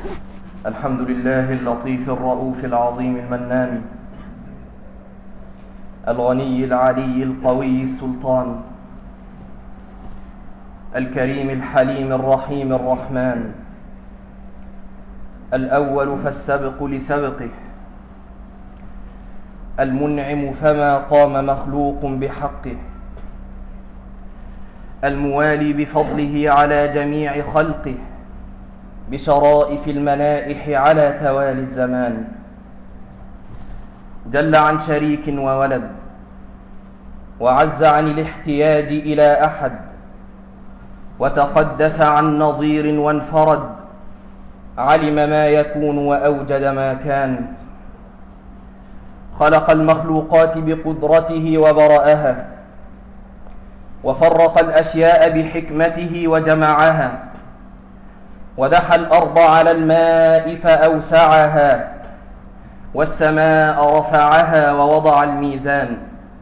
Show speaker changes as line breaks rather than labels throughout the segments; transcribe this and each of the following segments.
الحمد لله اللطيف الرؤوف العظيم المنان، الغني العلي القوي السلطان، الكريم الحليم الرحيم الرحمن، الأول فالسبق لسبقه، المنعم فما قام مخلوق بحقه، الموالي بفضله على جميع خلقه بشرائف المنائح على توالي الزمان، جل عن شريك وولد، وعز عن الاحتياج إلى أحد، وتقدس عن نظير وانفرد، علم ما يكون وأوجد ما كان، خلق المخلوقات بقدرته وبرأها، وفرق الأشياء بحكمته وجمعها، ودحى الأرض على الماء فأوسعها، والسماء رفعها ووضع الميزان،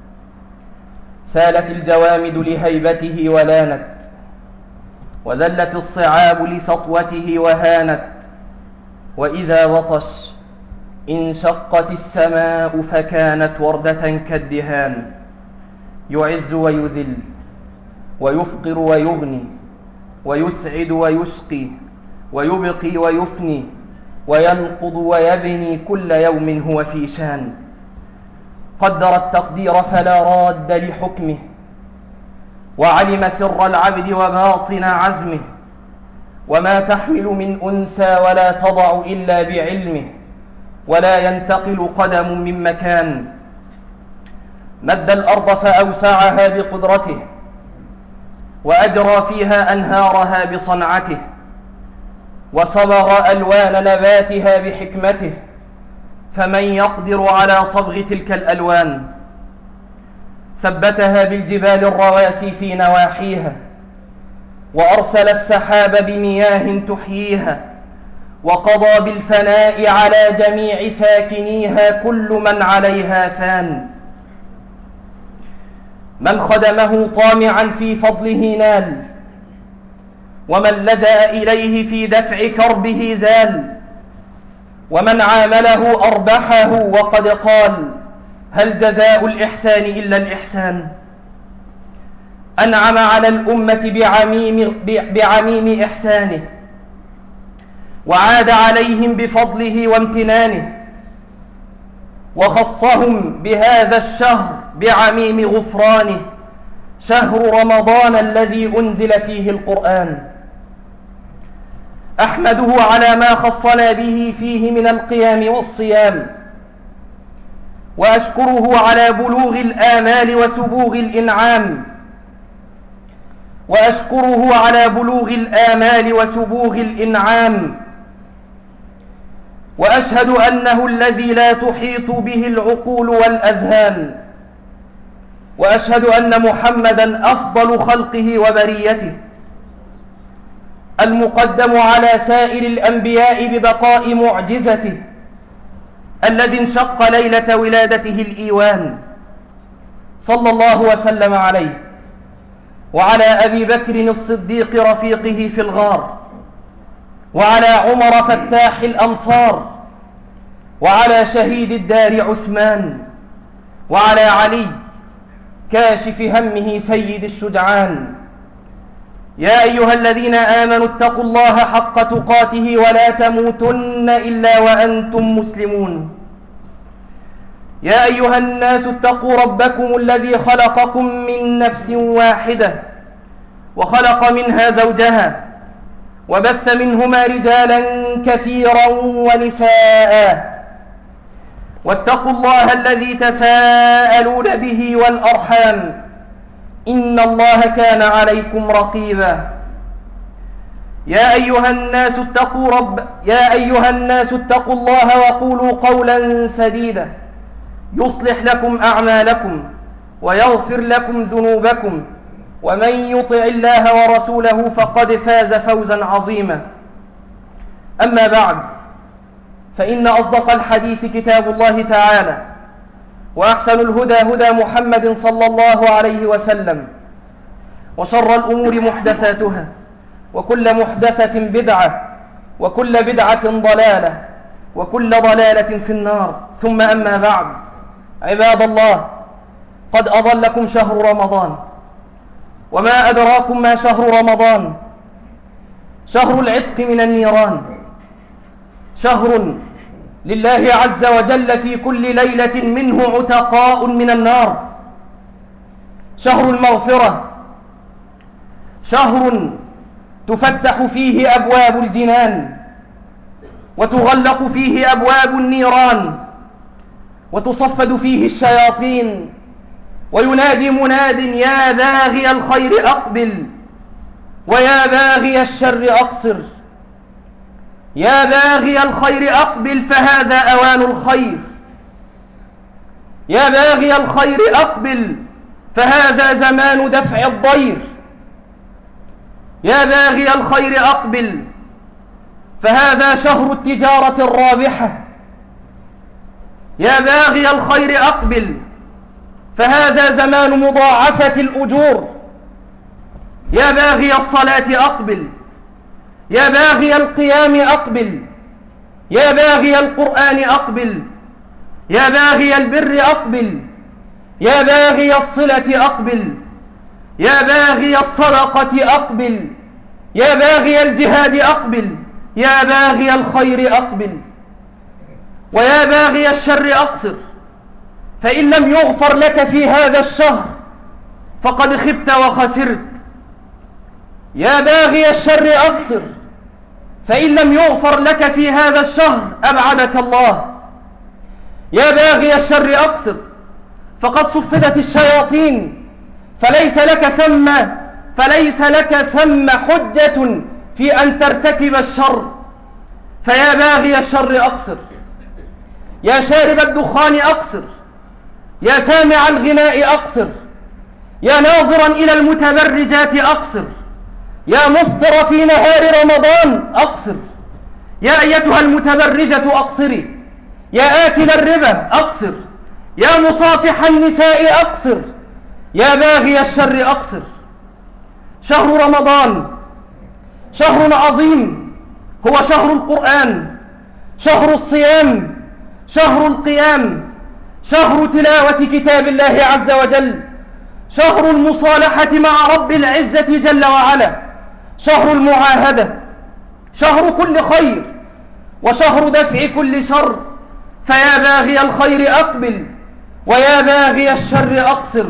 سالت الجوامد لهيبته ولانت، وذلت الصعاب لسطوته وهانت، وإذا بطش انشقت السماء فكانت وردة كالدهان، يعز ويذل، ويفقر ويغني، ويسعد ويشقي، ويبقي ويفني، وينقض ويبني، كل يوم هو في شان، قدر التقدير فلا راد لحكمه، وعلم سر العبد وباطن عزمه، وما تحمل من أنثى ولا تضع إلا بعلمه، ولا ينتقل قدم من مكان، مد الأرض فأوسعها بقدرته، وأجرى فيها أنهارها بصنعته، وصبغ ألوان نباتها بحكمته، فمن يقدر على صبغ تلك الألوان؟ ثبتها بالجبال الرواسي في نواحيها، وأرسل السحاب بمياه تحييها، وقضى بالفناء على جميع ساكنيها، كل من عليها فان، من خدمه طامعا في فضله نال، ومن لجأ إليه في دفع كربه زال، ومن عامله أربحه، وقد قال: هل جزاء الإحسان إلا الإحسان؟ أنعم على الأمة بعميم إحسانه، وعاد عليهم بفضله وامتنانه، وخصهم بهذا الشهر بعميم غفرانه، شهر رمضان الذي أنزل فيه القرآن. أحمده على ما خصنا به فيه من القيام والصيام، وأشكره على بلوغ الآمال وسبوغ الإنعام، وأشكره على بلوغ الآمال وسبوغ الإنعام، وأشهد أنه الذي لا تحيط به العقول والأذهان، وأشهد أن محمدا أفضل خلقه وبريته، المقدم على سائر الأنبياء ببقاء معجزته، الذي انشق ليلة ولادته الإيوان، صلى الله وسلم عليه، وعلى أبي بكر الصديق رفيقه في الغار، وعلى عمر فتاح الأمصار، وعلى شهيد الدار عثمان، وعلى علي كاشف همه سيد الشجعان. يا أيها الذين آمنوا اتقوا الله حق تقاته ولا تموتن إلا وأنتم مسلمون. يا أيها الناس اتقوا ربكم الذي خلقكم من نفس واحدة، وخلق منها زوجها، وبث منهما رجالا كثيرا ونساء، واتقوا الله الذي تساءلون به والأرحام، إن الله كان عليكم رقيبا. يا أيها الناس اتقوا الله وقولوا قولا سديدا يصلح لكم أعمالكم ويغفر لكم ذنوبكم، ومن يطع الله ورسوله فقد فاز فوزا عظيما. أما بعد، فإن أصدق الحديث كتاب الله تعالى، وأحسن الهدى هدى محمد صلى الله عليه وسلم، وشر الأمور محدثاتها، وكل محدثة بدعة، وكل بدعة ضلالة وكل ضلالة في النار. ثم أما بعد، عباد الله، قد أظلكم شهر رمضان، وما أدراكم ما شهر رمضان؟ شهر العتق من النيران، شهر لله عز وجل في كل ليلة منه عتقاء من النار، شهر المغفرة، شهر تفتح فيه أبواب الجنان وتغلق فيه أبواب النيران وتصفد فيه الشياطين، وينادي مناد: يا باغي الخير أقبل ويا باغي الشر أقصر. يا باغي الخير أقبل فهذا أوان الخير، يا باغي الخير أقبل فهذا زمان دفع الضير، يا باغي الخير أقبل فهذا شهر التجارة الرابحة، يا باغي الخير أقبل فهذا زمان مضاعفة الأجور، يا باغي الصلاة أقبل، يا باغي القيام أقبل، يا باغي القرآن أقبل، يا باغي البر أقبل، يا باغي الصلة أقبل، يا باغي الصدقة أقبل، يا باغي الجهاد أقبل، يا باغي الخير أقبل، ويا باغي الشر أقصر، فإن لم يغفر لك في هذا الشهر فقد خبت وخسرت. يا باغي الشر أقصر، فإن لم يغفر لك في هذا الشهر أبعدك الله. يا باغي الشر أقصر، فقد صفدت الشياطين فليس لك ثم حجة في أن ترتكب الشر. فيا باغي الشر أقصر، يا شارب الدخان أقصر، يا سامع الغناء أقصر، يا ناظرا إلى المتبرجات أقصر، يا مفطر في نهار رمضان أقصر، يا أيتها المتبرجة أقصري، يا آكل الربا أقصر، يا مصافح النساء أقصر، يا باغي الشر أقصر. شهر رمضان شهر عظيم، هو شهر القرآن، شهر الصيام، شهر القيام، شهر تلاوة كتاب الله عز وجل، شهر المصالحة مع رب العزة جل وعلا، شهر المعاهدة، شهر كل خير، وشهر دفع كل شر. فيا باغي الخير أقبل ويا باغي الشر أقصر.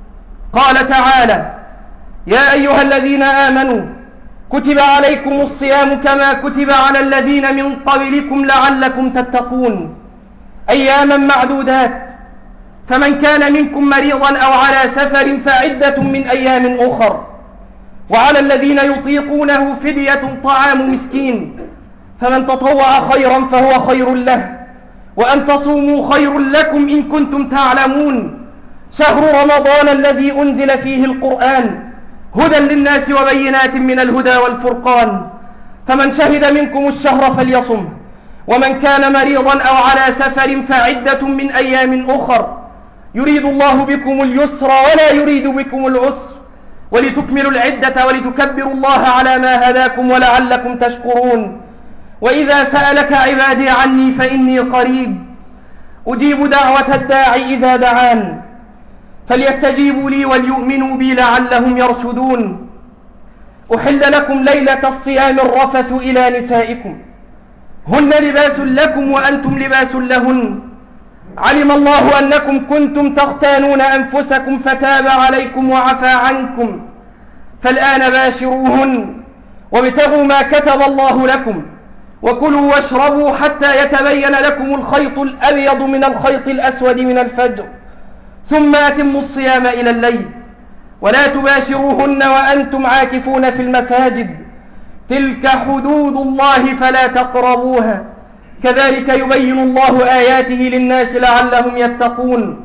قال تعالى: يا أيها الذين آمنوا كتب عليكم الصيام كما كتب على الذين من قبلكم لعلكم تتقون، أياما معدودات، فمن كان منكم مريضا أو على سفر فعدة من أيام أخر، وعلى الذين يطيقونه فدية طعام مسكين، فمن تطوع خيرا فهو خير له، وأن تصوموا خير لكم إن كنتم تعلمون. شهر رمضان الذي أنزل فيه القرآن هدى للناس وبينات من الهدى والفرقان، فمن شهد منكم الشهر فليصم، ومن كان مريضا أو على سفر فعدة من أيام أخر، يريد الله بكم اليسر ولا يريد بكم العسر، ولتكملوا العدة ولتكبروا الله على ما هداكم ولعلكم تشكرون. وإذا سألك عبادي عني فإني قريب أجيب دعوة الداعي إذا دعان، فليستجيبوا لي وليؤمنوا بي لعلهم يرشدون. أحل لكم ليلة الصيام الرفث إلى نسائكم، هن لباس لكم وأنتم لباس لهن، علم الله أنكم كنتم تختانون أنفسكم فتاب عليكم وعفى عنكم، فالآن باشروهن وابتغوا ما كتب الله لكم، وكلوا واشربوا حتى يتبين لكم الخيط الأبيض من الخيط الأسود من الفجر، ثم أتموا الصيام إلى الليل، ولا تباشروهن وأنتم عاكفون في المساجد، تلك حدود الله فلا تقربوها، كذلك يبين الله آياته للناس لعلهم يتقون.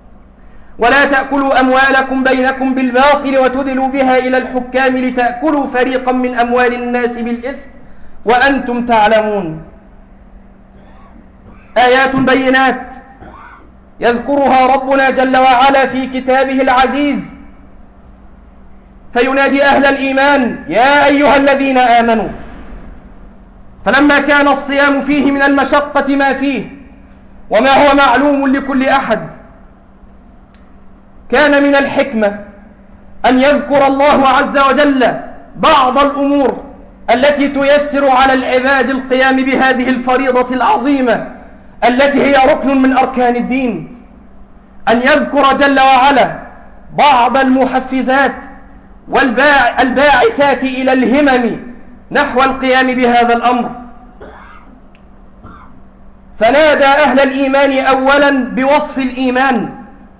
ولا تأكلوا أموالكم بينكم بالباطل وتدلوا بها إلى الحكام لتأكلوا فريقا من أموال الناس بالإثم وأنتم تعلمون. آيات بينات يذكرها ربنا جل وعلا في كتابه العزيز، فينادي أهل الإيمان: يا أيها الذين آمنوا فلما كان الصيام فيه من المشقة ما فيه وما هو معلوم لكل أحد، كان من الحكمة أن يذكر الله عز وجل بعض الأمور التي تيسر على العباد القيام بهذه الفريضة العظيمة التي هي ركن من أركان الدين، أن يذكر جل وعلا بعض المحفزات والباعثات إلى الهمم نحو القيام بهذا الأمر. فنادى أهل الإيمان أولا بوصف الإيمان،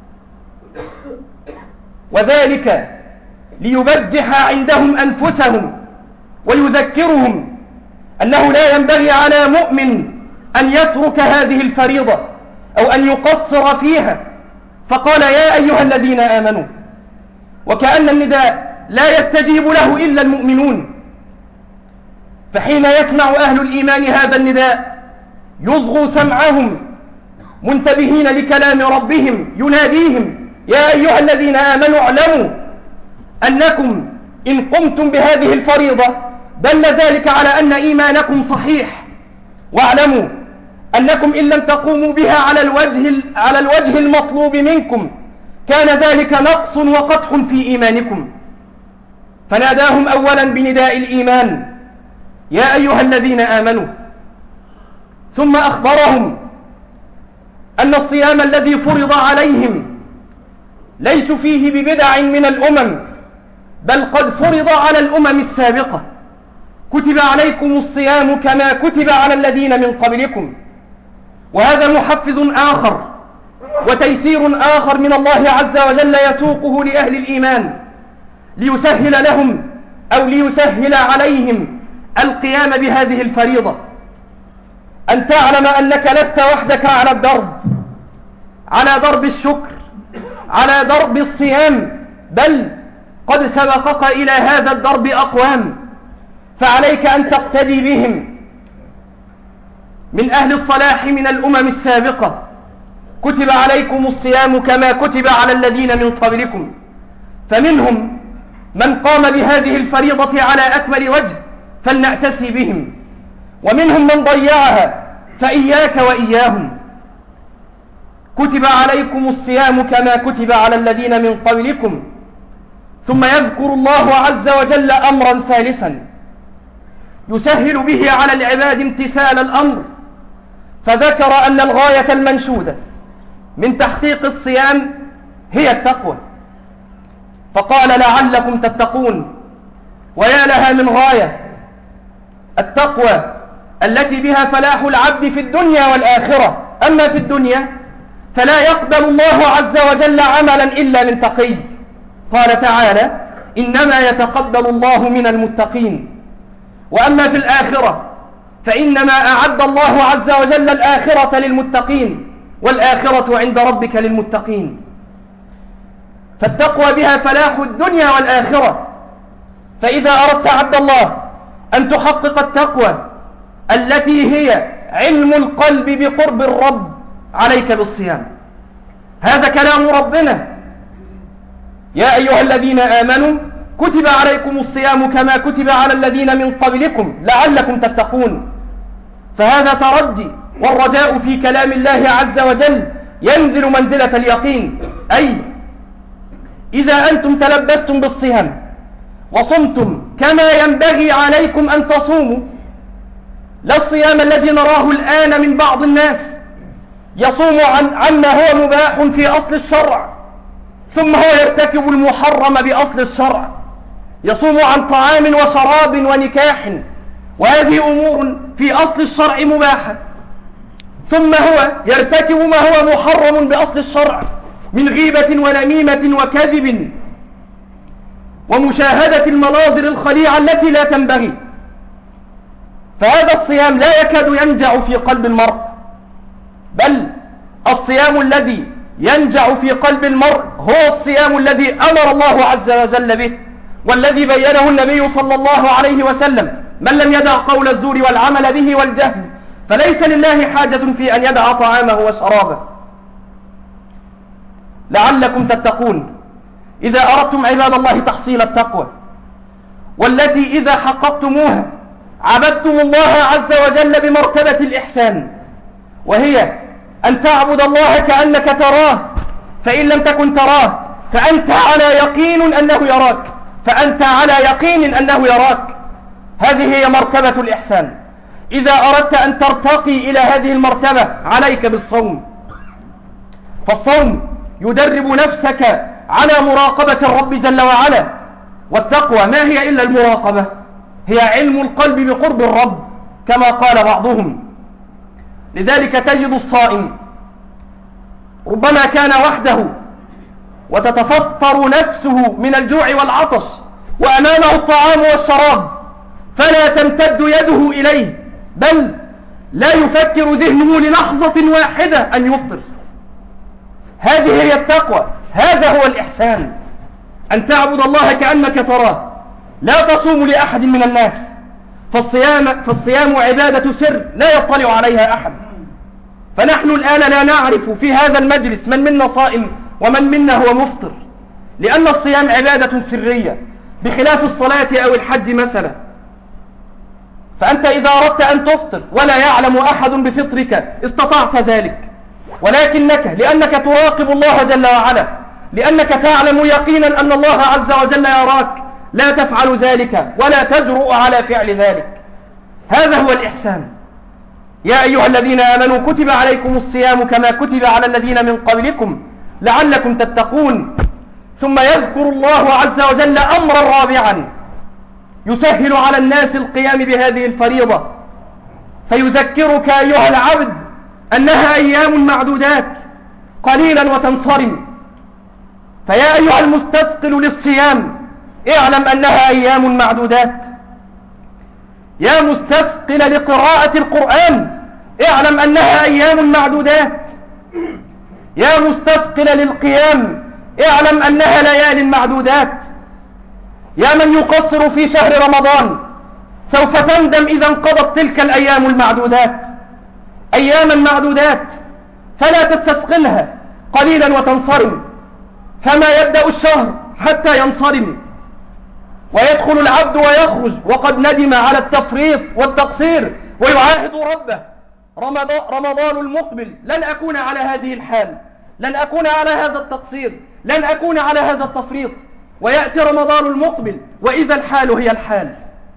وذلك ليبجح عندهم أنفسهم ويذكرهم أنه لا ينبغي على مؤمن أن يترك هذه الفريضة أو أن يقصر فيها، فقال يا أيها الذين آمنوا، وكأن النداء لا يستجيب له إلا المؤمنون. فحين يسمع أهل الإيمان هذا النداء يصغوا سمعهم منتبهين لكلام ربهم يناديهم يا أيها الذين آمنوا اعلموا أنكم إن قمتم بهذه الفريضة دل ذلك على أن إيمانكم صحيح، واعلموا أنكم إن لم تقوموا بها على الوجه المطلوب منكم كان ذلك نقص وقدح في إيمانكم. فناداهم أولا بنداء الإيمان يا أيها الذين آمنوا، ثم أخبرهم أن الصيام الذي فرض عليهم ليس فيه ببدع من الأمم، بل قد فرض على الأمم السابقة. كتب عليكم الصيام كما كتب على الذين من قبلكم. وهذا محفز آخر وتيسير آخر من الله عز وجل يسوقه لأهل الإيمان ليسهل لهم أو ليسهل عليهم القيام بهذه الفريضة. أن تعلم أنك لست وحدك على الدرب، على درب الشكر، على درب الصيام، بل قد سبقك إلى هذا الدرب أقوام، فعليك أن تقتدي بهم من أهل الصلاح من الأمم السابقة. كتب عليكم الصيام كما كتب على الذين من قبلكم، فمنهم من قام بهذه الفريضة على أكمل وجه فلنأتسي بهم، ومنهم من ضيعها فإياك وإياهم. كتب عليكم الصيام كما كتب على الذين من قبلكم. ثم يذكر الله عز وجل أمرا ثالثا يسهل به على العباد امتثال الأمر، فذكر أن الغاية المنشودة من تحقيق الصيام هي التقوى، فقال لعلكم تتقون. ويا لها من غاية التقوى التي بها فلاح العبد في الدنيا والآخرة. أما في الدنيا فلا يقبل الله عز وجل عملا إلا من تقي، قال تعالى إنما يتقبل الله من المتقين. وأما في الآخرة فإنما أعد الله عز وجل الآخرة للمتقين، والآخرة عند ربك للمتقين. فالتقوى بها فلاح الدنيا والآخرة. فإذا أردت عبد الله أن تحقق التقوى التي هي علم القلب بقرب الرب عليك بالصيام. هذا كلام ربنا يا أيها الذين آمنوا كتب عليكم الصيام كما كتب على الذين من قبلكم لعلكم تتقون. فهذا ترجي والرجاء في كلام الله عز وجل ينزل منزلة اليقين، أي إذا أنتم تلبستم بالصيام وصمتم كما ينبغي عليكم أن تصوموا، لا الصيام الذي نراه الآن من بعض الناس يصوم عما هو مباح في أصل الشرع ثم هو يرتكب المحرم بأصل الشرع، يصوم عن طعام وشراب ونكاح وهذه أمور في أصل الشرع مباحة، ثم هو يرتكب ما هو محرم بأصل الشرع من غيبة ونميمة وكذب ومشاهدة المناظر الخليعة التي لا تنبغي. فهذا الصيام لا يكاد ينجع في قلب المرء، بل الصيام الذي ينجع في قلب المرء هو الصيام الذي أمر الله عز وجل به والذي بينه النبي صلى الله عليه وسلم: من لم يدع قول الزور والعمل به والجهل فليس لله حاجة في أن يدع طعامه وشرابه. لعلكم تتقون إذا أردتم عباد الله تحصيل التقوى، والتي إذا حققتموها عبدتم الله عز وجل بمرتبة الإحسان، وهي أن تعبد الله كأنك تراه، فإن لم تكن تراه فأنت على يقين أنه يراك، فأنت على يقين أنه يراك. هذه هي مرتبة الإحسان. إذا أردت أن ترتقي إلى هذه المرتبة عليك بالصوم، فالصوم يدرب نفسك على مراقبة الرب جل وعلا. والتقوى ما هي إلا المراقبة؟ هي علم القلب بقرب الرب كما قال بعضهم. لذلك تجد الصائم ربما كان وحده وتتفطر نفسه من الجوع والعطش وأمامه الطعام والشراب، فلا تمتد يده إليه، بل لا يفكر ذهنه للحظة واحدة أن يفطر. هذه هي التقوى، هذا هو الإحسان، أن تعبد الله كأنك تراه. لا تصوم لأحد من الناس، فالصيام عبادة سر لا يطلع عليها أحد. فنحن الآن لا نعرف في هذا المجلس من منا صائم ومن منا هو مفطر، لأن الصيام عبادة سرية بخلاف الصلاة أو الحج مثلا. فأنت إذا أردت أن تفطر ولا يعلم أحد بفطرك استطعت ذلك، ولكنك لأنك تراقب الله جل وعلا، لأنك تعلم يقينا أن الله عز وجل يراك، لا تفعل ذلك ولا تجرؤ على فعل ذلك. هذا هو الإحسان. يا أيها الذين آمنوا كتب عليكم الصيام كما كتب على الذين من قبلكم لعلكم تتقون. ثم يذكر الله عز وجل أمرا رابعا يسهل على الناس القيام بهذه الفريضة، فيذكرك أيها العبد أنها أيام معدودات قليلا وتنصرم. فيا أيها المستثقل للصيام اعلم أنها أيام معدودات. يا مستثقل لقراءة القرآن اعلم أنها أيام معدودات. يا مستثقل للقيام اعلم أنها ليال معدودات. يا من يقصر في شهر رمضان سوف تندم إذا انقضت تلك الأيام المعدودات. أياما معدودات، فلا تستثقلها قليلا وتنصرم، فما يبدأ الشهر حتى ينصرم، ويدخل العبد ويخرج وقد ندم على التفريط والتقصير، ويعاهد ربه: رمضان المقبل لن أكون على هذه الحال، لن أكون على هذا التقصير، لن أكون على هذا التفريط. ويأتي رمضان المقبل وإذا الحال هي الحال.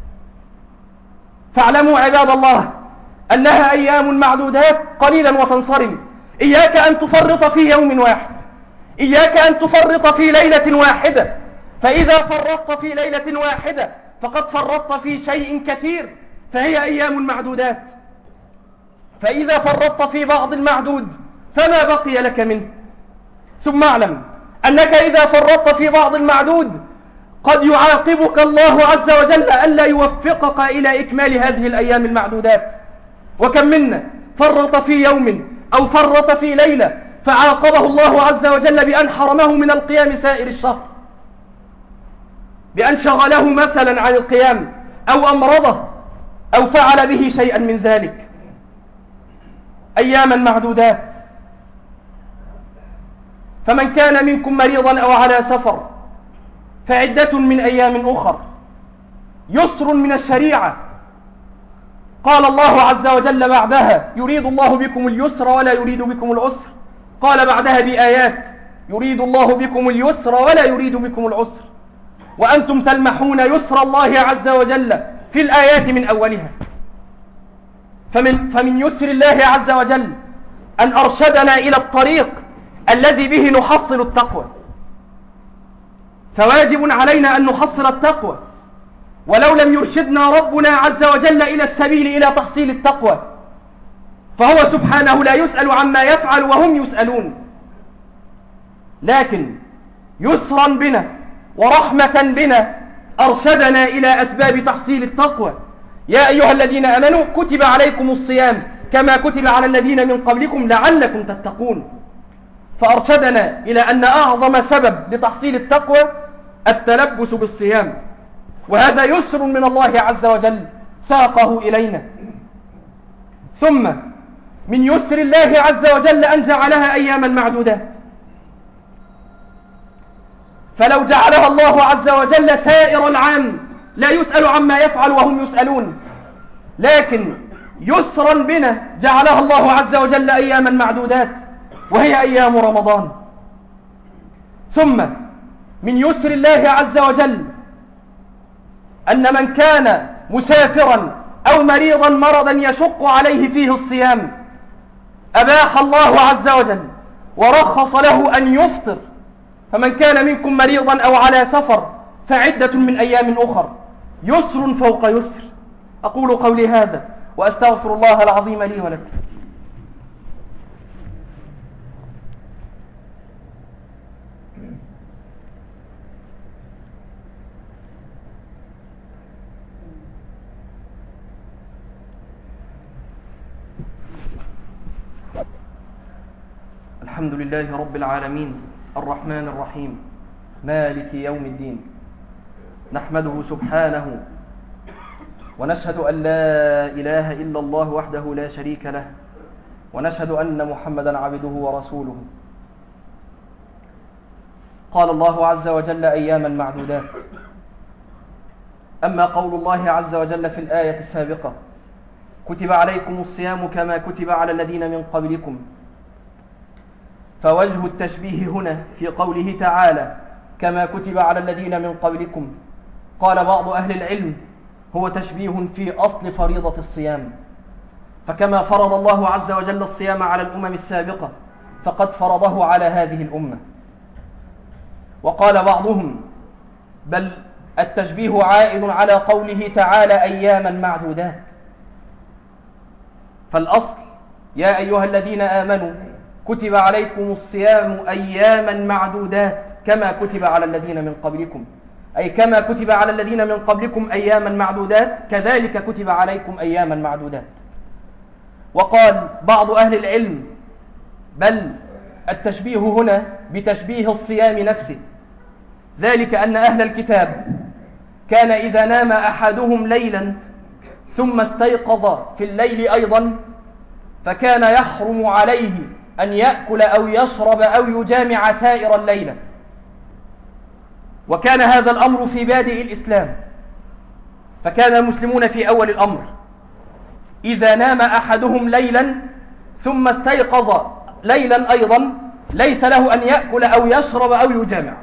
فاعلموا عباد الله أنها أيام معدودات قليلا وتنصرم. إياك أن تفرط في يوم واحد، إياك أن تفرط في ليلة واحدة، فإذا فرطت في ليلة واحدة فقد فرطت في شيء كثير، فهي أيام معدودات. فإذا فرطت في بعض المعدود فما بقي لك منه. ثم اعلم أنك إذا فرطت في بعض المعدود قد يعاقبك الله عز وجل ألا يوفقك إلى إكمال هذه الأيام المعدودات. وكم منا فرط في يوم أو فرط في ليلة فعاقبه الله عز وجل بأن حرمه من القيام سائر الشهر، بأن شغله مثلا عن القيام أو أمرضه أو فعل به شيئا من ذلك. أياما معدودات. فمن كان منكم مريضا أو على سفر فعدة من أيام أخر. يسر من الشريعة. قال الله عز وجل بعدها: يريد الله بكم اليسر ولا يريد بكم العسر. قال بعدها بآيات: يريد الله بكم اليسر ولا يريد بكم العسر، وأنتم تلمحون يسر الله عز وجل في الآيات من أولها. فمن يسر الله عز وجل أن أرشدنا إلى الطريق الذي به نحصل التقوى. فواجب علينا أن نحصل التقوى، ولو لم يرشدنا ربنا عز وجل إلى السبيل إلى تحصيل التقوى، فهو سبحانه لا يسأل عما يفعل وهم يسألون. لكن يسرا بنا ورحمة بنا أرشدنا إلى أسباب تحصيل التقوى. يا أيها الذين آمنوا كتب عليكم الصيام كما كتب على الذين من قبلكم لعلكم تتقون. فأرشدنا إلى أن أعظم سبب لتحصيل التقوى التلبس بالصيام، وهذا يسر من الله عز وجل ساقه إلينا. ثم من يسر الله عز وجل أن جعلها أياما معدودات. فلو جعلها الله عز وجل سائر العام لا يسأل عما يفعل وهم يسألون، لكن يسرا بنا جعلها الله عز وجل أياما معدودات، وهي أيام رمضان. ثم من يسر الله عز وجل أن من كان مسافرا أو مريضا مرضا يشق عليه فيه الصيام أباح الله عز وجل ورخص له أن يفطر، فمن كان منكم مريضا أو على سفر فعدة من أيام أخر، يسر فوق يسر. أقول قولي هذا وأستغفر الله العظيم لي ولكم. الحمد لله رب العالمين الرحمن الرحيم مالك يوم الدين، نحمده سبحانه ونشهد أن لا إله إلا الله وحده لا شريك له، ونشهد أن محمدا عبده ورسوله. قال الله عز وجل أياما معدودات. أما قول الله عز وجل في الآية السابقة كتب عليكم الصيام كما كتب على الذين من قبلكم، فوجه التشبيه هنا في قوله تعالى كما كتب على الذين من قبلكم، قال بعض أهل العلم هو تشبيه في أصل فريضة الصيام، فكما فرض الله عز وجل الصيام على الأمم السابقة فقد فرضه على هذه الأمة. وقال بعضهم بل التشبيه عائد على قوله تعالى أياما معدودات، فالأصل يا أيها الذين آمنوا كتب عليكم الصيام أياما معدودات كما كتب على الذين من قبلكم، أي كما كتب على الذين من قبلكم أياما معدودات كذلك كتب عليكم أياما معدودات. وقال بعض أهل العلم بل التشبيه هنا بتشبيه الصيام نفسه، ذلك أن أهل الكتاب كان إذا نام أحدهم ليلا ثم استيقظ في الليل أيضا فكان يحرم عليه أن يأكل أو يشرب أو يجامع سائر الليلة، وكان هذا الأمر في بادئ الإسلام، فكان المسلمون في أول الأمر إذا نام أحدهم ليلا ثم استيقظ ليلا أيضا ليس له أن يأكل أو يشرب أو يجامع.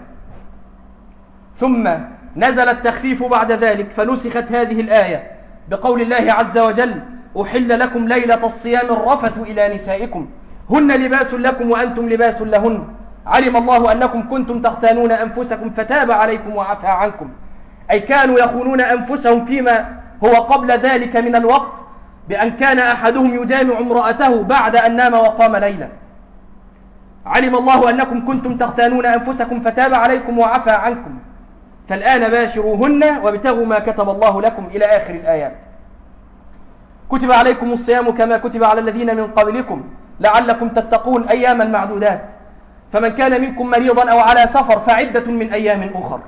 ثم نزل التخفيف بعد ذلك فنسخت هذه الآية بقول الله عز وجل أحل لكم ليلة الصيام الرفث إلى نسائكم هن لباس لكم وأنتم لباس لهن علم الله أنكم كنتم تختانون أنفسكم فتاب عليكم وعفى عنكم، أي كانوا يخونون أنفسهم فيما هو قبل ذلك من الوقت بأن كان أحدهم يجامع امرأته بعد أن نام وقام ليلا. علم الله أنكم كنتم تختانون أنفسكم فتاب عليكم وعفى عنكم، فالآن باشروهن وابتغوا ما كتب الله لكم إلى آخر الآيات. كتب عليكم الصيام كما كتب على الذين من قبلكم لعلكم تتقون أياما معدودات، فمن كان منكم مريضا أو على سفر فعدة من أيام أخر.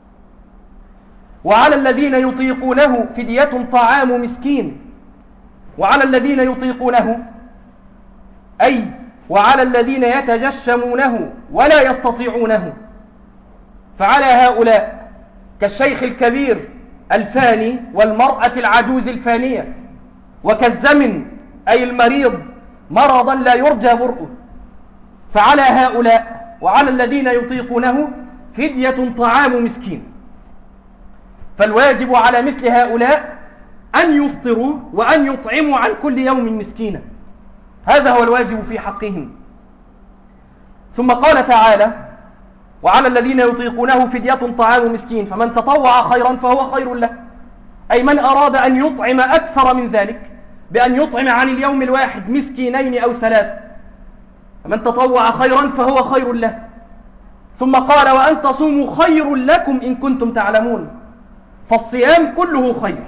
وعلى الذين يطيقونه فدية طعام مسكين، وعلى الذين يطيقونه أي وعلى الذين يتجشمونه ولا يستطيعونه، فعلى هؤلاء كالشيخ الكبير الفاني والمرأة العجوز الفانية، وكالزمن أي المريض مرضا لا يرجى برؤه، فعلى هؤلاء وعلى الذين يطيقونه فدية طعام مسكين. فالواجب على مثل هؤلاء أن يفطروا وأن يطعموا عن كل يوم مسكينا، هذا هو الواجب في حقهم. ثم قال تعالى وعلى الذين يطيقونه فدية طعام مسكين، فمن تطوع خيرا فهو خير له، أي من أراد أن يطعم أكثر من ذلك بأن يطعم عن اليوم الواحد مسكينين أو ثلاثة، فمن تطوع خيرا فهو خير له. ثم قال وأن تصوموا خير لكم إن كنتم تعلمون، فالصيام كله خير.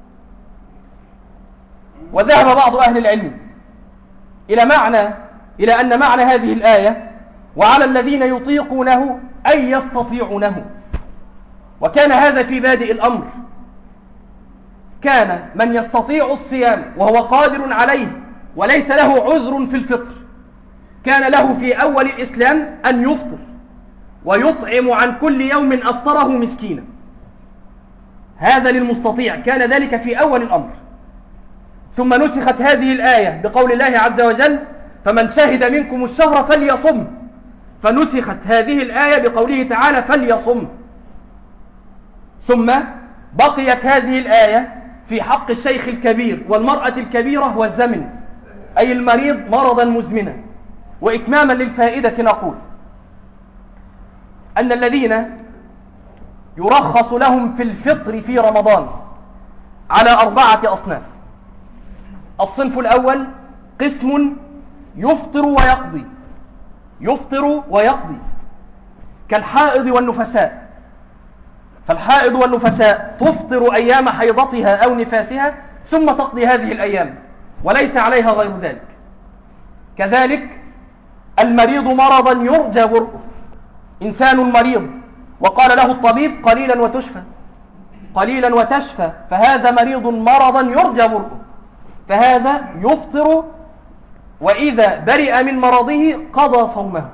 وذهب بعض أهل العلم إلى أن معنى هذه الآية وعلى الذين يطيقونه أي يستطيعونه، وكان هذا في بادئ الأمر، كان من يستطيع الصيام وهو قادر عليه وليس له عذر في الفطر كان له في أول الإسلام أن يفطر ويطعم عن كل يوم أفطره مسكينا، هذا للمستطيع، كان ذلك في أول الأمر. ثم نسخت هذه الآية بقول الله عز وجل فمن شهد منكم الشهر فليصم، فنسخت هذه الآية بقوله تعالى فليصم. ثم بقيت هذه الآية في حق الشيخ الكبير والمرأة الكبيرة والزمن، أي المريض مرضا مزمنا. وإتماما للفائدة نقول أن الذين يرخص لهم في الفطر في رمضان على 4 أصناف. الصنف الأول قسم يفطر ويقضي، يفطر ويقضي كالحائض والنفساء، فالحائض والنفساء تفطر أيام حيضتها أو نفاسها ثم تقضي هذه الأيام وليس عليها غير ذلك. كذلك المريض مرضا يرجى برؤه، إنسان مريض وقال له الطبيب قليلا وتشفى، قليلا وتشفى، فهذا مريض مرضا يرجى برؤه، فهذا يفطر وإذا برئ من مرضه قضى صومه.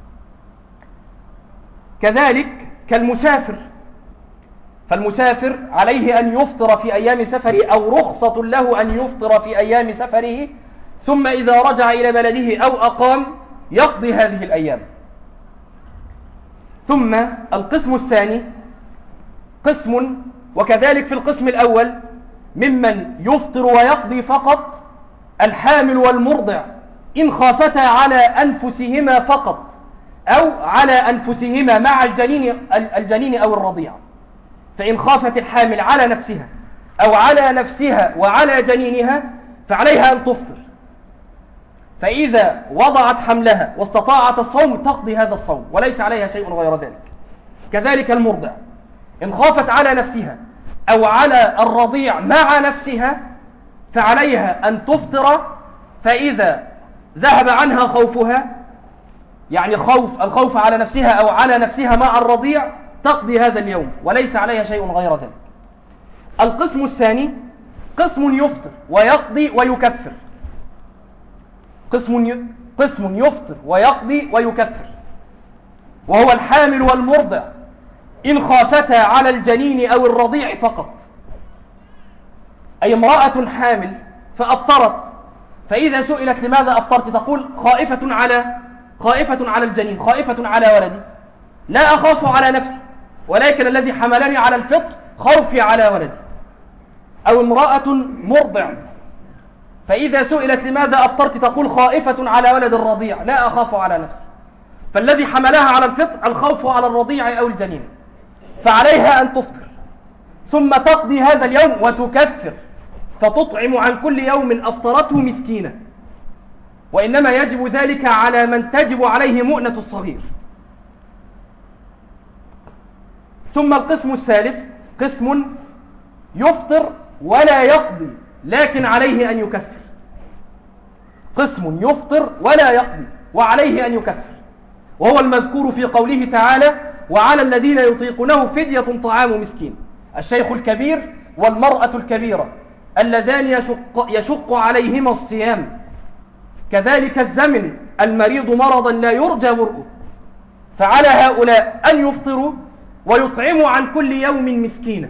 كذلك كالمسافر، فالمسافر عليه أن يفطر في أيام سفره أو رخصة له أن يفطر في أيام سفره، ثم إذا رجع إلى بلده أو أقام يقضي هذه الأيام. ثم القسم الثاني قسم، وكذلك في القسم الأول ممن يفطر ويقضي فقط الحامل والمرضع إن خافتا على أنفسهما فقط أو على أنفسهما مع الجنين أو الرضيع. فإن خافت الحامل على نفسها أو على نفسها وعلى جنينها فعليها أن تفطر، فإذا وضعت حملها واستطاعت الصوم تقضي هذا الصوم وليس عليها شيء غير ذلك. كذلك المرضع إن خافت على نفسها أو على الرضيع مع نفسها فعليها أن تفطر، فإذا ذهب عنها خوفها، يعني الخوف على نفسها أو على نفسها مع الرضيع، تقضي هذا اليوم وليس عليها شيء غير ذلك. القسم الثاني قسم يفطر ويقضي ويكفر، قسم يفطر ويقضي ويكفر، وهو الحامل والمرضع إن خافتا على الجنين أو الرضيع فقط، أي امرأة حامل فأفطرت، فإذا سئلت لماذا أفطرت تقول خائفة على الجنين، خائفة على ولدي، لا أخاف على نفسي، ولكن الذي حملني على الفطر خوفي على ولدي. أو امرأة مرضع فإذا سئلت لماذا أفطرت تقول خائفة على ولد الرضيع، لا أخاف على نفسي، فالذي حملها على الفطر الخوف على الرضيع أو الجنين، فعليها أن تفطر ثم تقضي هذا اليوم وتكفر، فتطعم عن كل يوم أفطرته مسكينة، وإنما يجب ذلك على من تجب عليه مؤنة الصغير. ثم القسم الثالث قسم يفطر ولا يقضي لكن عليه أن يكفر، قسم يفطر ولا يقضي وعليه أن يكفر، وهو المذكور في قوله تعالى وعلى الذين يطيقونه فدية طعام مسكين، الشيخ الكبير والمرأة الكبيرة اللذان يشق عليهما الصيام. كذلك الزمن المريض مرضا لا يرجى برؤه، فعلى هؤلاء أن يفطروا ويطعموا عن كل يوم مسكينا.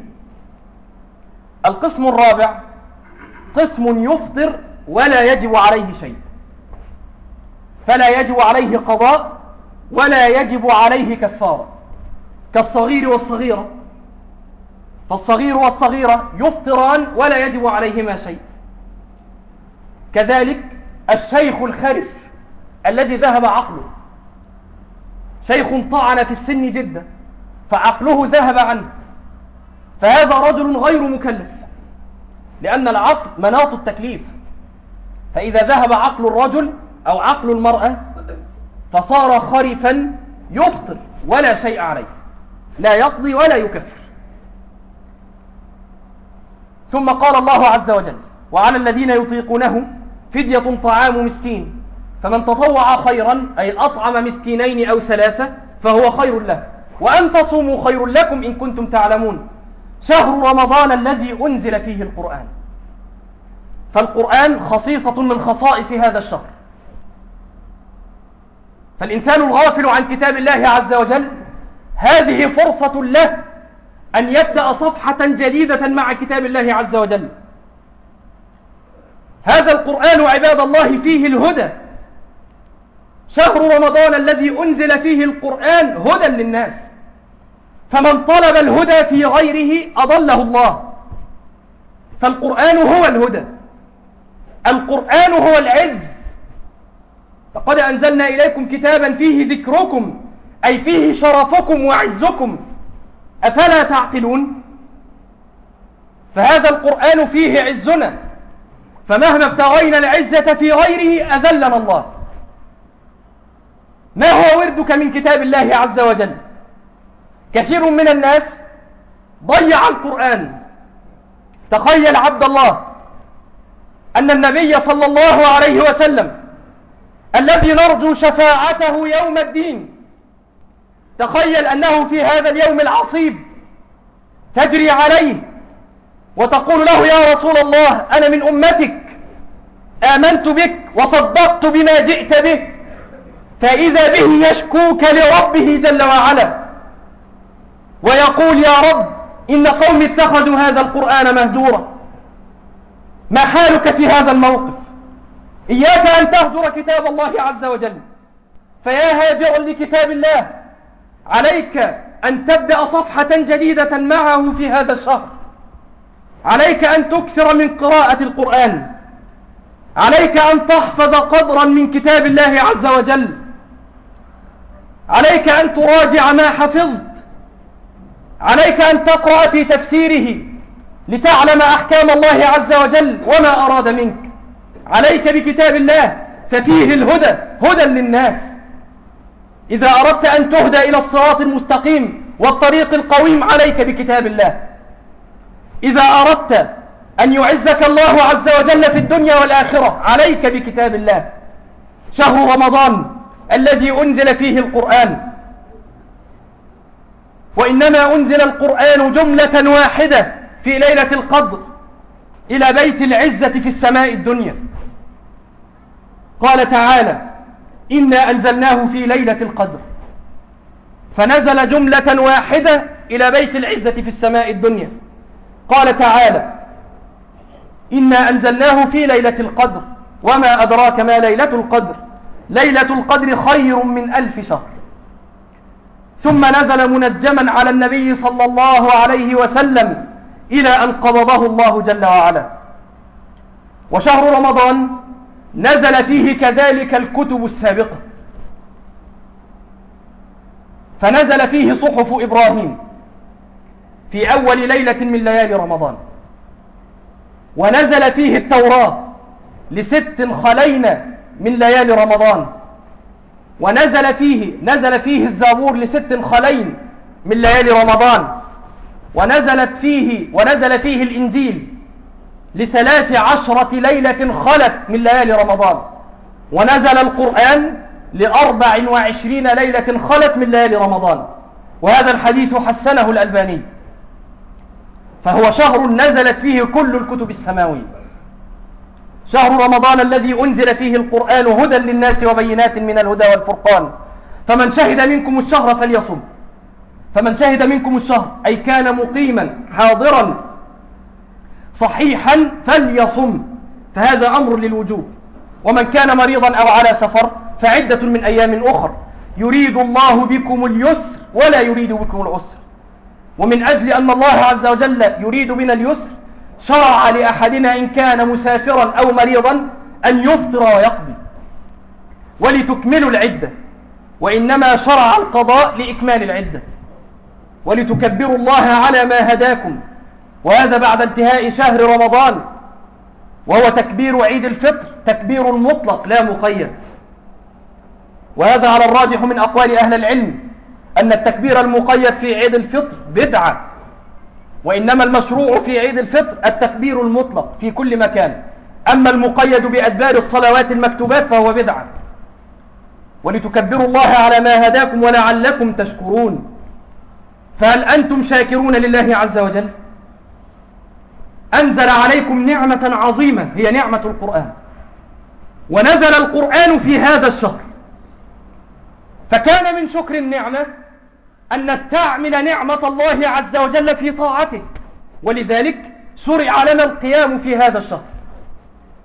القسم الرابع قسم يفطر ولا يجب عليه شيء، فلا يجب عليه قضاء ولا يجب عليه كفارة، كالصغير والصغيرة، فالصغير والصغيرة يفطران ولا يجب عليهما شيء. كذلك الشيخ الخرف الذي ذهب عقله، شيخ طعن في السن جدا فعقله ذهب عنه، فهذا رجل غير مكلف، لأن العقل مناط التكليف، فإذا ذهب عقل الرجل أو عقل المرأة فصار خرفا يفطر ولا شيء عليه، لا يقضي ولا يكفر. ثم قال الله عز وجل وعلى الذين يطيقونه فدية طعام مسكين، فمن تطوع خيرا أي أطعم مسكينين أو 3 فهو خير له، وأن تصوموا خير لكم إن كنتم تعلمون، شهر رمضان الذي أنزل فيه القرآن. فالقرآن خصيصة من خصائص هذا الشهر، فالإنسان الغافل عن كتاب الله عز وجل هذه فرصة له أن يبدأ صفحة جديدة مع كتاب الله عز وجل، هذا القرآن عباد الله فيه الهدى. شهر رمضان الذي أنزل فيه القرآن هدى للناس، فمن طلب الهدى في غيره أضله الله. فالقرآن هو الهدى، القرآن هو العز. لقد أنزلنا إليكم كتابا فيه ذكركم، أي فيه شرفكم وعزكم، أفلا تعقلون؟ فهذا القرآن فيه عزنا، فمهما ابتغينا العزة في غيره أذلنا الله. ما هو وردك من كتاب الله عز وجل؟ كثير من الناس ضيع القرآن. تخيل عبد الله أن النبي صلى الله عليه وسلم الذي نرجو شفاعته يوم الدين، تخيل أنه في هذا اليوم العصيب تجري عليه وتقول له: يا رسول الله، أنا من أمتك، آمنت بك وصدقت بما جئت به، فإذا به يشكوك لربه جل وعلا ويقول: يا رب، إن قومي اتخذوا هذا القرآن مهجورا. ما حالك في هذا الموقف؟ إياك أن تهجر كتاب الله عز وجل. فيا هاجر لكتاب الله، عليك أن تبدأ صفحة جديدة معه في هذا الشهر. عليك أن تكثر من قراءة القرآن، عليك أن تحفظ قدرا من كتاب الله عز وجل، عليك أن تراجع ما حفظت، عليك أن تقرأ في تفسيره لتعلم أحكام الله عز وجل وما أراد منك. عليك بكتاب الله ففيه الهدى، هدى للناس. إذا أردت أن تهدى إلى الصراط المستقيم والطريق القويم عليك بكتاب الله. إذا أردت أن يعزك الله عز وجل في الدنيا والآخرة عليك بكتاب الله. شهر رمضان الذي أنزل فيه القرآن، وإنما أنزل القرآن جملة واحدة في ليلة القدر إلى بيت العزة في السماء الدنيا. قال تعالى: إنا أنزلناه في ليلة القدر، فنزل جملة واحدة إلى بيت العزة في السماء الدنيا. قال تعالى: إنا أنزلناه في ليلة القدر وما أدراك ما ليلة القدر، ليلة القدر خير من 1000 شهر. ثم نزل منجما على النبي صلى الله عليه وسلم إلى أن قبضه الله جل وعلا. وشهر رمضان نزل فيه كذلك الكتب السابقة، فنزل فيه صحف إبراهيم في أول ليلة من ليالي رمضان، ونزل فيه التوراة ل6 خلينا من ليالي رمضان، ونزل فيه الزبور ل6 خلين من ليالي رمضان، ونزل فيه الإنجيل ل13 ليلة خلت من ليالي رمضان، ونزل القرآن ل24 ليلة خلت من ليالي رمضان. وهذا الحديث حسنه الألباني. فهو شهر نزلت فيه كل الكتب السماوية. شهر رمضان الذي أنزل فيه القرآن هدى للناس وبينات من الهدى والفرقان. فمن شهد منكم الشهر فليصم. فمن شهد منكم الشهر أي كان مقيما حاضرا صحيحا فليصم، فهذا أمر للوجوب. ومن كان مريضا أو على سفر فعدة من أيام أخر، يريد الله بكم اليسر ولا يريد بكم العسر. ومن أجل أن الله عز وجل يريد بنا اليسر شرع لأحدنا إن كان مسافرا أو مريضا أن يفطر ويقضي ولتكملوا العدة، وإنما شرع القضاء لإكمال العدة ولتكبروا الله على ما هداكم، وهذا بعد انتهاء شهر رمضان، وهو تكبير عيد الفطر تكبير مطلق لا مقيد. وهذا على الراجح من أقوال أهل العلم أن التكبير المقيد في عيد الفطر بدعة، وإنما المشروع في عيد الفطر التكبير المطلق في كل مكان. أما المقيد بأدبار الصلوات المكتوبات فهو بدعة. ولتكبروا الله على ما هداكم ولعلكم تشكرون. فهل أنتم شاكرون لله عز وجل؟ أنزل عليكم نعمة عظيمة هي نعمة القرآن، ونزل القرآن في هذا الشهر، فكان من شكر النعمة أن نستعمل نعمة الله عز وجل في طاعته، ولذلك شرع لنا القيام في هذا الشهر.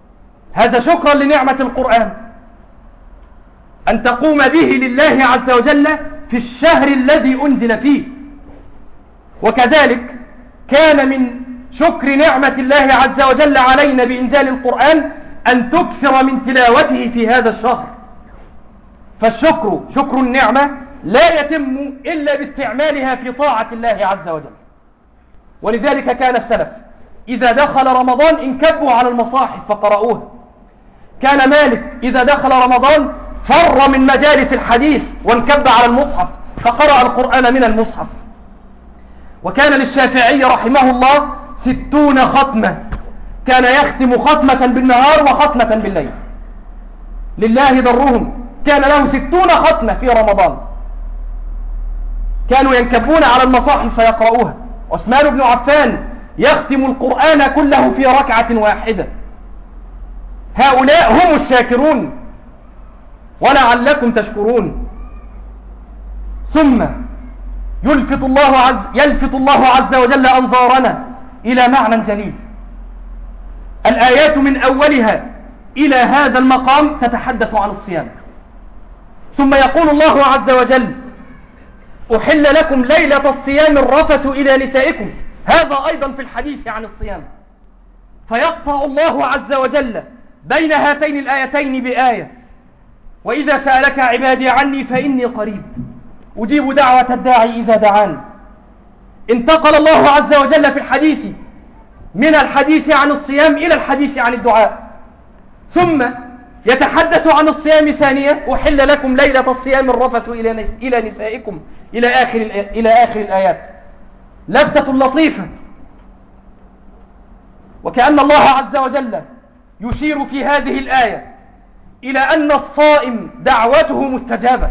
هذا شكرا لنعمة القرآن أن تقوم به لله عز وجل في الشهر الذي أنزل فيه. وكذلك كان من شكر نعمة الله عز وجل علينا بإنزال القرآن أن تكثر من تلاوته في هذا الشهر. فالشكر، شكر النعمة، لا يتم إلا باستعمالها في طاعة الله عز وجل. ولذلك كان السلف إذا دخل رمضان انكبوا على المصاحف فقرأوها. كان مالك إذا دخل رمضان فر من مجالس الحديث وانكب على المصحف فقرأ القرآن من المصحف. وكان للشافعي رحمه الله 60 ختمة، كان يختم ختمة بالنهار وختمة بالليل. لله درهم، كان له 60 ختمة في رمضان، كانوا ينكبون على المصاحف فيقرؤوها. عثمان بن عفان يختم القرآن كله في ركعة واحدة. هؤلاء هم الشاكرون ولعلكم تشكرون. ثم يلفت الله عز وجل أنظارنا إلى معنى جليل. الآيات من أولها إلى هذا المقام تتحدث عن الصيام. ثم يقول الله عز وجل: أحل لكم ليلة الصيام الرفث إلى نسائكم. هذا أيضا في الحديث عن الصيام. فيقطع الله عز وجل بين هاتين الآيتين بآية: وإذا سألك عبادي عني فإني قريب أجيب دعوة الداعي إذا دعان. انتقل الله عز وجل في الحديث من الحديث عن الصيام إلى الحديث عن الدعاء، ثم يتحدث عن الصيام ثانية: أحل لكم ليلة الصيام الرفث إلى نسائكم إلى آخر الآيات. لفتة لطيفة. وكأن الله عز وجل يشير في هذه الآية إلى أن الصائم دعوته مستجابة،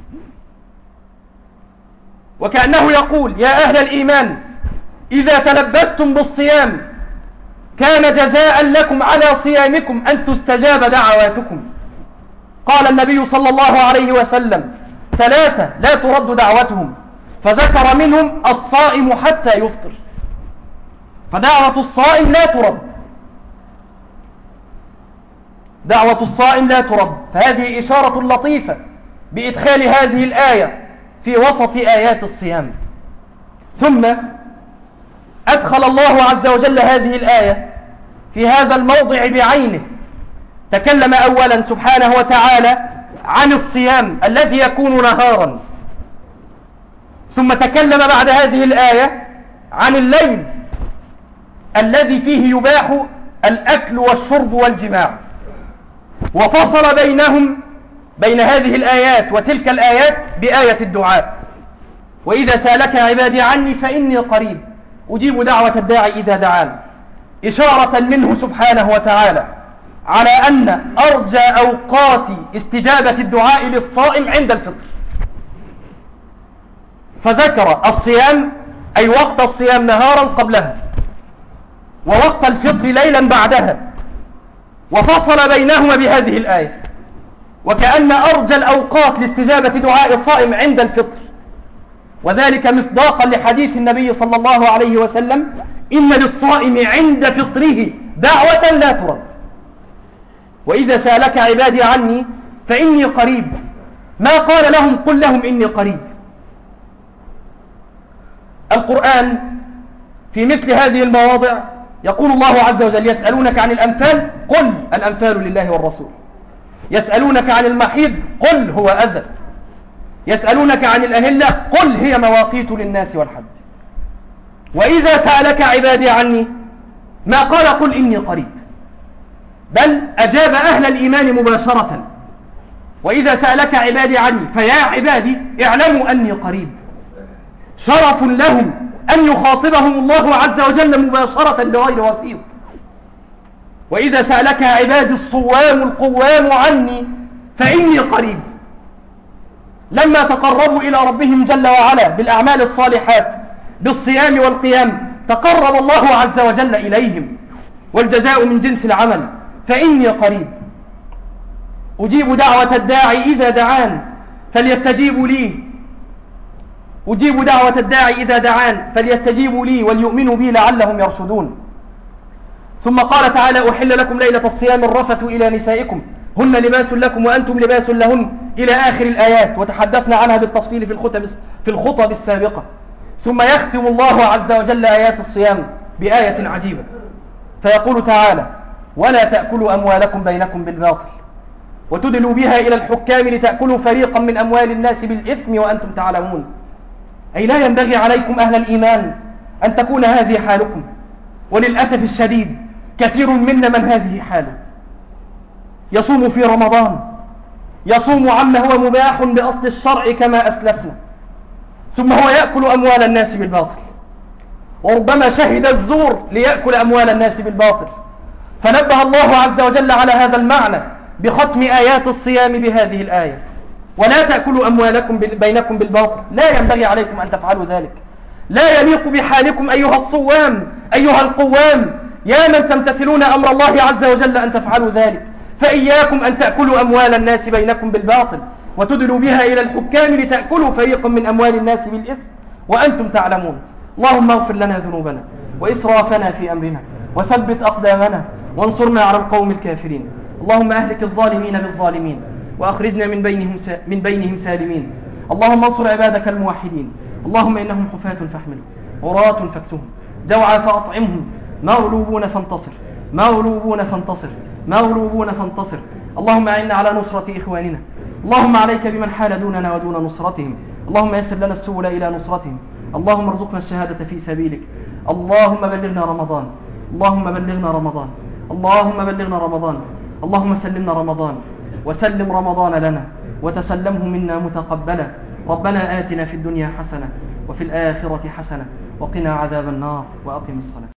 وكأنه يقول: يا أهل الإيمان إذا تلبستم بالصيام كان جزاء لكم على صيامكم أن تستجاب دعواتكم. قال النبي صلى الله عليه وسلم: 3 لا ترد دعوتهم، فذكر منهم الصائم حتى يفطر. فدعوة الصائم لا ترد، دعوة الصائم لا ترد. فهذه إشارة لطيفة بإدخال هذه الآية في وسط آيات الصيام. ثم أدخل الله عز وجل هذه الآية في هذا الموضع بعينه. تكلم أولا سبحانه وتعالى عن الصيام الذي يكون نهارا، ثم تكلم بعد هذه الآية عن الليل الذي فيه يباح الأكل والشرب والجماع، وفصل بين هذه الآيات وتلك الآيات بآية الدعاء: وإذا سألك عبادي عني فإني قريب أجيب دعوة الداعي إذا دعان. إشارة منه سبحانه وتعالى على أن أرجى أوقات استجابة الدعاء للصائم عند الفطر، فذكر الصيام أي وقت الصيام نهارا قبلها، ووقت الفطر ليلا بعدها، وفصل بينهما بهذه الآية. وكأن أرجى الأوقات لاستجابة دعاء الصائم عند الفطر، وذلك مصداقا لحديث النبي صلى الله عليه وسلم: إن للصائم عند فطره دعوة لا ترد. وإذا سألك عبادي عني فإني قريب، ما قال لهم قل لهم إني قريب. القرآن في مثل هذه المواضع يقول الله عز وجل: يسألونك عن الأنفال قل الأنفال لله والرسول. يسألونك عن المحيض قل هو أذى. يسألونك عن الأهلة قل هي مواقيت للناس والحج. وإذا سألك عبادي عني ما قال قل إني قريب، بل أجاب أهل الإيمان مباشرة: وإذا سألك عبادي عني فيا عبادي اعلموا أني قريب. شرف لهم أن يخاطبهم الله عز وجل مباشرة بغير وسيط. وإذا سألك عبادي الصوام القوام عني فإني قريب. لما تقربوا إلى ربهم جل وعلا بالأعمال الصالحات بالصيام والقيام تقرب الله عز وجل إليهم، والجزاء من جنس العمل. فإني قريب أجيب دعوة الداعي إذا دعان فليستجيبوا لي، أجيب دعوة الداعي إذا دعان فليستجيبوا لي وليؤمنوا بي لعلهم يرشدون. ثم قال تعالى أحل لكم ليلة الصيام الرفث إلى نسائكم هن لباس لكم وأنتم لباس لهن إلى آخر الآيات، وتحدثنا عنها بالتفصيل في الخطب السابقة. ثم يختم الله عز وجل آيات الصيام بآية عجيبة، فيقول تعالى ولا تأكلوا أموالكم بينكم بالباطل وتدلوا بها إلى الحكام لتأكلوا فريقا من أموال الناس بالإثم وأنتم تعلمون. أي لا ينبغي عليكم أهل الإيمان أن تكون هذه حالكم، وللأسف الشديد كثير منا من هذه حاله، يصوم في رمضان، يصوم عما هو مباح بأصل الشرع كما أسلفنا، ثم هو يأكل أموال الناس بالباطل، وربما شهد الزور ليأكل أموال الناس بالباطل. فنبه الله عز وجل على هذا المعنى بختم آيات الصيام بهذه الآية: ولا تأكلوا أموالكم بينكم بالباطل. لا ينبغي عليكم أن تفعلوا ذلك، لا يليق بحالكم أيها الصوام أيها القوام يا من تمتثلون أمر الله عز وجل أن تفعلوا ذلك. فإياكم أن تأكلوا أموال الناس بينكم بالباطل وتدلوا بها إلى الحكام لتأكلوا فريقا من أموال الناس بالإثم وأنتم تعلمون. اللهم اغفر لنا ذنوبنا وإسرافنا في أمرنا وثبت أقدامنا وانصرنا على القوم الكافرين. اللهم أهلك الظالمين بالظالمين وأخرجنا من بينهم سالمين. اللهم انصر عبادك الموحدين. اللهم إنهم حفاة فاحملهم، عراة فاكسهم، جوعى فأطعمهم، مغلوبون فانتصر، مغلوبون فانتصر، مغلوبون فانتصر. اللهم أعنا على نصرة إخواننا. اللهم عليك بمن حال دوننا ودون نصرتهم. اللهم يسر لنا السبل إلى نصرتهم. اللهم ارزقنا الشهادة في سبيلك. اللهم بلغنا رمضان، اللهم بلغنا رمضان، اللهم بلغنا رمضان. اللهم سلمنا رمضان وسلم رمضان لنا وتسلمه منا متقبلا. ربنا آتنا في الدنيا حسنة وفي الآخرة حسنة وقنا عذاب النار وأقم الصلاة.